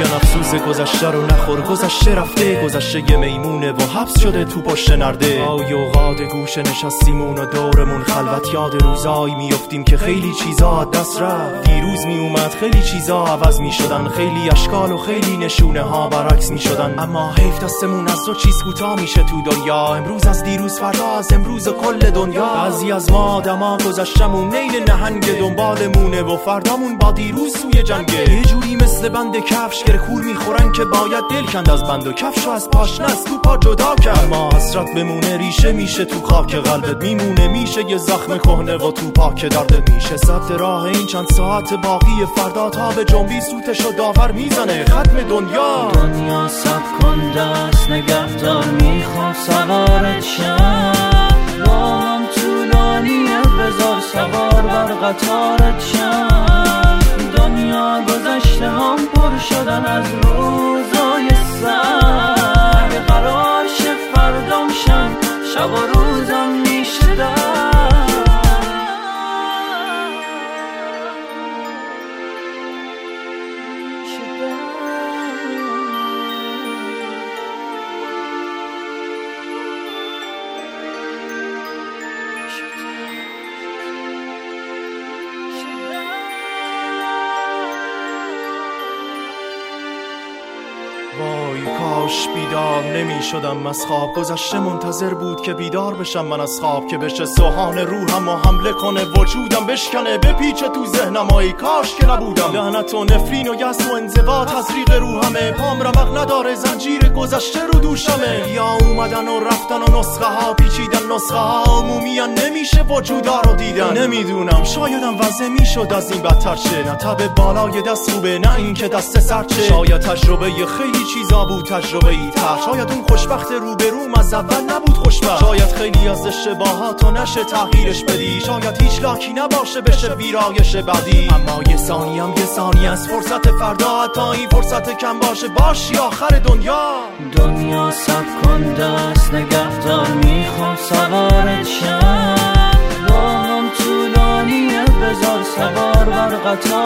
میگن افسوس گذشته رو نخور، گذشته رفته، گذشته یه میمونه و حبس شده تو پشت نرده. اوقات گوشه نشستیمون و دورمون خلوت، یاد روزایی میافتیم که خیلی چیزا دست رفت. دیروز میومد خیلی چیزا عوض میشدن، خیلی اشکال و خیلی نشونه ها برعکس میشدن. اما حیف دستمون از دو چیز کوتاه میشه تو دنیا، امروز از دیروز، فردا از امروز و کل دنیا. بعضی از ما آدما گذشتمون نیل نهنگ دنبالمونه و فردامون با دیروز سوی جنگه. یه جوری مثل بند کفش که کور میخورن که باید دل کند از بند و کفشو از پاشنه از تو پا جدا کرد. اما حسرت بمونه ریشه میشه تو خاک قلبت، میمونه میشه یه زخم کهنه و تو پاک درد میشه. صد راه این چند ساعت باقی فردا تا به جنبی سوتشو داور میزنه ختم دنیا. دنیا سب کن دست نگهدار، میخوام سوارت شم، راهم طولانیه بذار سوار بر قطارت شم. دنیا گذشته هم پر شدن از روزای سر، قرار شه فردام شم، شب و روزم میشه در. وای کاش بیدار نمی شدم از خواب، گذشته منتظر بود که بیدار بشم من از خواب، که بشه سوهان روحم و حمله کنه وجودم، بشکنه بپیچه تو ذهنم. ای کاش که نبودم، لعنت و نفرین و یأس و انزوا تزریق روحمه، پام رمق نداره زنجیر گذشته رو دوشمه. یا اومدن و رفتن و نسخه ها پیچیدن، نسخه ها عمومیان نمیشه وجودا رو دیدن. نمیدونم شایدم وضع میشد از این بدتر شه، نه تب بالای دست خوبه نه این که دست سر چه. شاید تجربه خیلی چیزا بود تجربه ای تر، شاید اون خوشبخت روبروم از اول نبود خوشبخت. شاید خیلی از اشتباهاتو نشه تغییرش بدی، شاید هیچ لاکی نباشه بشه ویرایش بعدی. اما یه ثانیه از فرصت فردا، حتی این فرصت کم باشه باشی آخر دنیا. دنیا سب کن دست نگهدار، میخوام سوارت شم، راهم طولانیه بذار سوار بر قطار